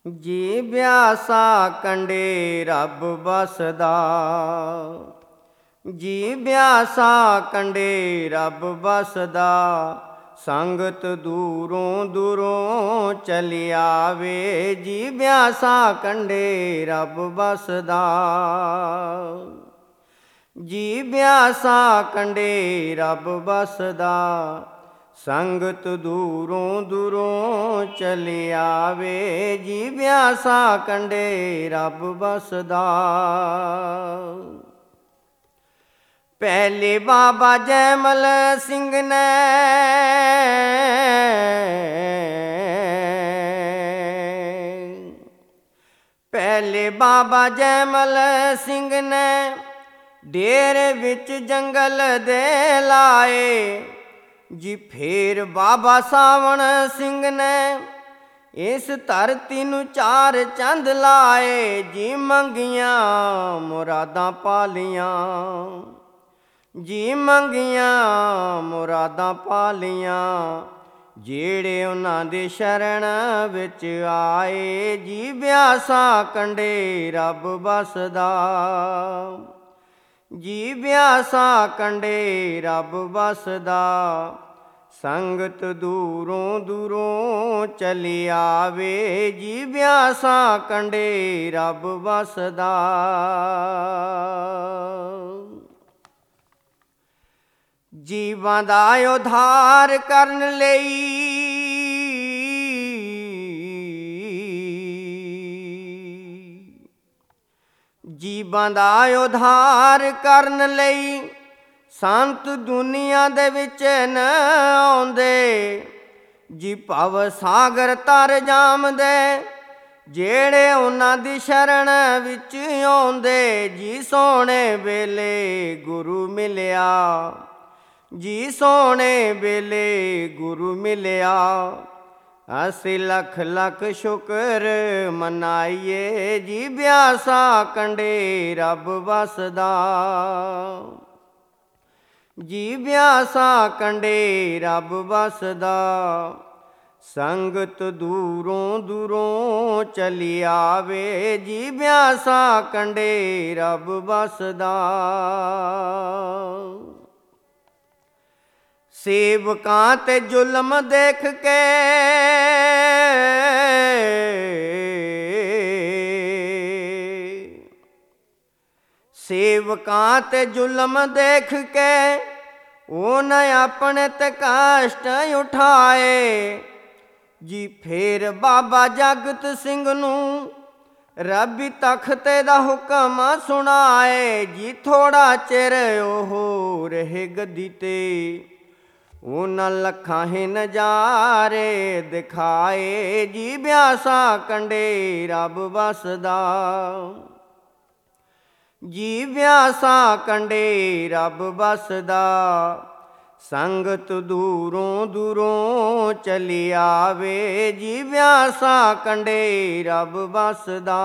ਜੀ ਬਿਆਸਾ ਕੰਡੇ ਰੱਬ ਬਸਦਾ, ਜੀ ਬਿਆਸਾ ਕੰਡੇ ਰੱਬ ਬਸਦਾ। ਸੰਗਤ ਦੂਰੋਂ ਦੂਰੋਂ ਚਲੀ ਆਵੇ, ਜੀ ਬਿਆਸਾ ਕੰਡੇ ਰੱਬ ਬਸਦਾ। ਜੀ ਬਿਆਸਾ ਕੰਡੇ ਰੱਬ ਬਸਦਾ, ਸੰਗਤ ਦੂਰੋਂ ਦੂਰੋਂ ਚਲੀ ਆਵੇ, ਜੀ ਬਿਆਸਾ ਕੰਡੇ ਰੱਬ ਬਸਦਾ। ਪਹਿਲੇ ਬਾਬਾ ਜੈਮਲ ਸਿੰਘ ਨੇ ਪਹਿਲੇ ਬਾਬਾ ਜੈਮਲ ਸਿੰਘ ਨੇ ਡੇਰੇ ਵਿੱਚ ਜੰਗਲ ਦੇ ਲਾਏ, ਜੀ ਫੇਰ ਬਾਬਾ ਸਾਵਣ ਸਿੰਘ ਨੇ ਇਸ ਧਰਤੀ ਨੂੰ ਚਾਰ ਚੰਦ ਲਾਏ, ਜੀ ਮੰਗੀਆਂ ਮੁਰਾਦਾਂ ਪਾਲੀਆਂ, ਜੀ ਮੰਗੀਆਂ ਮੁਰਾਦਾਂ ਪਾਲੀਆਂ। ਜਿਹੜੇ ਉਹਨਾਂ ਦੇ ਸ਼ਰਨ ਵਿੱਚ ਆਏ, ਜੀ ਬਿਆਸਾ ਕੰਡੇ ਰੱਬ ਬਸਦਾ। ਜੀ ਬਿਆਸਾ ਕੰਡੇ ਰੱਬ ਬਸਦਾ, ਸੰਗਤ ਦੂਰੋਂ ਦੂਰੋਂ ਚਲੀ ਆਵੇ, ਜੀ ਬਿਆਸਾ ਕੰਡੇ ਰੱਬ ਬਸਦਾ। ਜੀਵਾਂ ਦਾ ਉਧਾਰ ਕਰਨ ਲਈ ਜੀਵਾਂ ਦਾ ਉਧਾਰ ਕਰਨ ਲਈ ਸੰਤ ਦੁਨੀਆ ਦੇ ਵਿੱਚ ਨ ਆਉਂਦੇ, ਜੀ ਭਵ ਸਾਗਰ ਤਰ ਜਾਮਦੇ। ਜਿਹੜੇ ਉਹਨਾਂ ਦੀ ਸ਼ਰਨ ਵਿੱਚ ਆਉਂਦੇ, ਜੀ ਸੋਹਣੇ ਵੇਲੇ ਗੁਰੂ ਮਿਲਿਆ, ਜੀ ਸੋਹਣੇ ਵੇਲੇ ਗੁਰੂ ਮਿਲਿਆ। ਅਸੀਂ ਲੱਖ ਲੱਖ ਸ਼ੁਕਰ ਮਨਾਈਏ, ਜੀ ਬਿਆਸਾ ਕੰਡੇ ਰੱਬ ਬਸਦਾ। ਜੀ ਬਿਆਸਾ ਕੰਡੇ ਰੱਬ ਬਸਦਾ, ਸੰਗਤ ਦੂਰੋਂ ਦੂਰੋਂ ਚਲੀ ਆਵੇ, ਜੀ ਬਿਆਸਾ ਕੰਡੇ ਰੱਬ ਬਸਦਾ। ਸੇਵਕਾਂ ਤੇ ਜ਼ੁਲਮ ਦੇਖ ਕੇ ਸੇਵਕਾਂ ਤੇ ਜ਼ੁਲਮ ਦੇਖ ਕੇ ਉਹਨੇ ਆਪਣੇ ਤੇ ਕਸ਼ਟ ਉਠਾਏ, ਜੀ ਫੇਰ ਬਾਬਾ ਜਗਤ ਸਿੰਘ ਨੂੰ ਰੱਬੀ ਤਖ਼ਤੇ ਦਾ ਹੁਕਮ ਸੁਣਾਏ, ਜੀ ਥੋੜਾ ਚਿਰ ਉਹ ਰਹੇ ਗੱਦੀ ਤੇ, ਉਹਨਾਂ ਲੱਖਾਂ ਹੀ ਨਜ਼ਾਰੇ ਦਿਖਾਏ, ਜੀ ਬਿਆਸਾ ਕੰਡੇ ਰੱਬ ਬਸਦਾ। ਜੀ ਬਿਆਸਾ ਕੰਡੇ ਰੱਬ ਬਸਦਾ, ਸੰਗਤ ਦੂਰੋਂ ਦੂਰੋਂ ਚਲੀ ਆਵੇ, ਜੀ ਬਿਆਸਾ ਕੰਡੇ ਰੱਬ ਬਸਦਾ।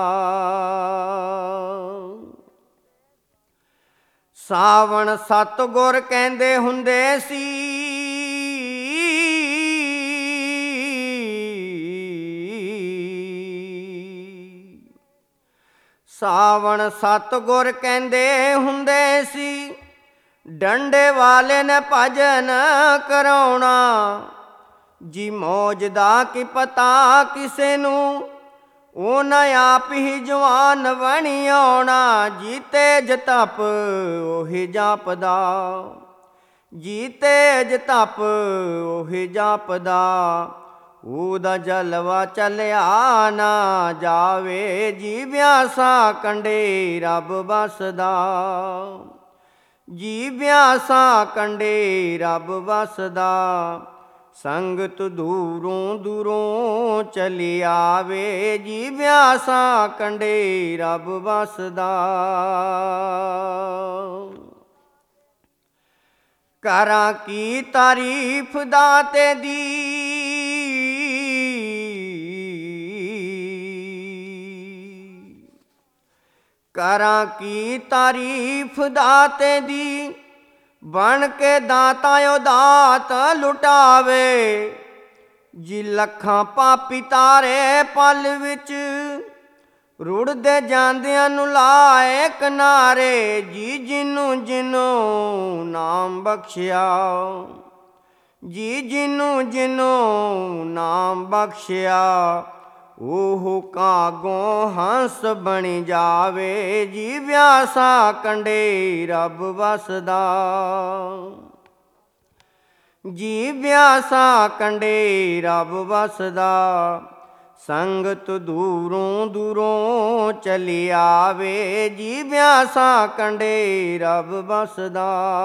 ਸਾਵਣ ਸਤਿਗੁਰ ਕਹਿੰਦੇ ਹੁੰਦੇ ਸੀ, ਸਾਵਣ ਸਤਿਗੁਰ ਕਹਿੰਦੇ ਹੁੰਦੇ ਸੀ, ਡੰਡੇ ਵਾਲੇ ਨੇ ਭਜਨ ਕਰਾਉਣਾ, ਜੀ ਮੌਜ ਦਾ ਕੀ ਪਤਾ ਕਿਸੇ ਨੂੰ, ਉਹਨਾਂ ਆਪ ਹੀ ਜਵਾਨ ਬਣੀ ਆਉਣਾ। ਜੀ ਤੇਜ ਤਪ ਉਹੀ ਜਾਪਦਾ, ਜੀ ਤੇਜ ਤਪ ਉਹੀ ਜਾਪਦਾ। ਉਹਦਾ ਜਲਵਾ ਚੱਲਿਆ ਨਾ ਜਾਵੇ, ਜੀ ਬਿਆਸਾ ਕੰਡੇ ਰੱਬ ਬਸਦਾ। ਜੀ ਬਿਆਸਾ ਕੰਡੇ ਰੱਬ ਬਸਦਾ, ਸੰਗਤ ਦੂਰੋਂ ਦੂਰੋਂ ਚਲੀ ਆਵੇ, ਜੀ ਬਿਆਸਾ ਕੰਡੇ ਰੱਬ ਬਸਦਾ। ਕਰਾਂ ਕੀ ਤਾਰੀਫ ਦਾਤੇ ਦੀ, ਕਰਾਂ ਕੀ ਤਾਰੀਫ ਦਾਤੇ ਦੀ, ਬਣ ਕੇ ਦਾਤਾ ਉਹ ਦਾਤ ਲੁਟਾਵੇ, ਜੀ ਲੱਖਾਂ ਪਾਪੀ ਤਾਰੇ ਪਲ ਵਿੱਚ ਰੁੜਦੇ ਜਾਂਦਿਆਂ ਨੂੰ ਲਾਏ ਕਿਨਾਰੇ, ਜੀ ਜਿਹਨੂੰ ਜਿਹਨੂੰ ਨਾਮ ਬਖਸ਼ਿਆ, ਜੀ ਜਿਹਨੂੰ ਜਿਹਨੂੰ ਨਾਮ ਬਖਸ਼ਿਆ, ਉਹ ਕਾਗੋਂ ਹੰਸ ਬਣ ਜਾਵੇ, ਜੀ ਵਿਆਸਾ ਕੰਢੇ ਰੱਬ ਵਸਦਾ, ਜੀ ਵਿਆਸਾ ਕੰਢੇ ਰੱਬ ਵਸਦਾ। ਸੰਗਤ ਦੂਰੋਂ ਦੂਰੋਂ ਚਲੀ ਆਵੇ, ਜੀ ਵਿਆਸਾ ਕੰਢੇ ਰੱਬ ਵਸਦਾ।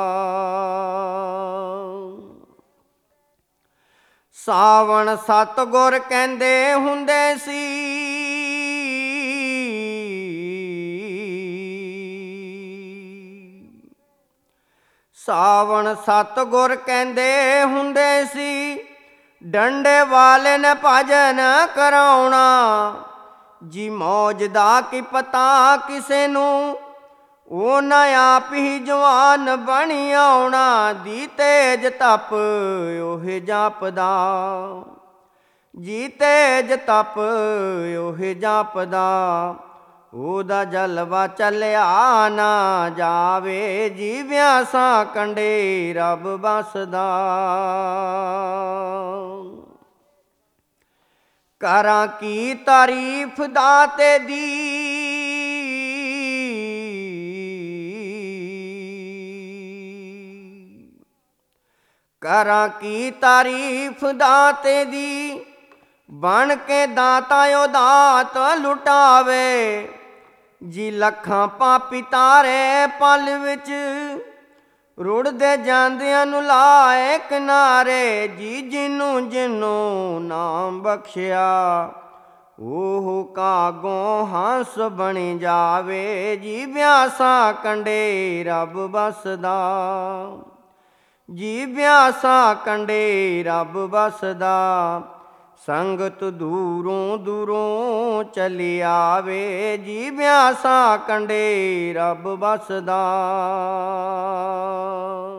ਸਾਵਣ ਸਤਿਗੁਰ ਕਹਿੰਦੇ ਹੁੰਦੇ ਸੀ, ਸਾਵਣ ਸਤਿਗੁਰ ਕਹਿੰਦੇ ਹੁੰਦੇ ਸੀ, ਡੰਡੇ ਵਾਲੇ ਨੇ ਭਜਨ ਕਰਾਉਣਾ, ਜੀ ਮੌਜ ਦਾ ਕੀ ਪਤਾ ਕਿਸੇ ਨੂੰ, ਉਹ ਨਾ ਆਪ ਹੀ ਜਵਾਨ ਬਣੀ ਆਉਣਾ, ਦੀ ਤੇਜ ਤਪ ਉਹ ਜਾਪਦਾ, ਜੀ ਤੇਜ ਤਪ ਉਹ ਜਾਪਦਾ, ਉਹਦਾ ਜਲਵਾ ਚੱਲਿਆ ਨਾ ਜਾਵੇ, ਜੀ ਵਿਆਸਾ ਕੰਢੇ ਰੱਬ ਵਸਦਾ। ਕਰਾਂ ਕੀ ਤਾਰੀਫ ਦਾਤੇ ਦੀ, ਕਰਾਂ ਕੀ ਤਾਰੀਫ ਦਾਤੇ ਦੀ, ਬਣ ਕੇ ਦਾਤਾ ਉਹ ਦਾਤ ਲੁਟਾਵੇ, ਜੀ ਲੱਖਾਂ ਪਾਪੀ ਤਾਰੇ ਪਲ ਵਿੱਚ, ਰੁੜਦੇ ਜਾਂਦਿਆਂ ਨੂੰ ਲਾਏ ਕਿਨਾਰੇ, ਜੀ ਜਿਹਨੂੰ ਜਿਹਨੂੰ ਨਾਮ ਬਖਸ਼ਿਆ, ਉਹ ਕਾਗੋਂ ਹੰਸ ਬਣ ਜਾਵੇ, ਜੀ ਵਿਆਸਾ ਕੰਢੇ ਰੱਬ ਵਸਦਾ, ਜੀ ਵਿਆਸਾ ਕੰਢੇ ਰੱਬ ਵਸਦਾ। ਸੰਗਤ ਦੂਰੋਂ ਦੂਰੋਂ ਚਲੀ ਆਵੇ, ਜੀ ਵਿਆਸਾ ਕੰਢੇ ਰੱਬ ਵਸਦਾ।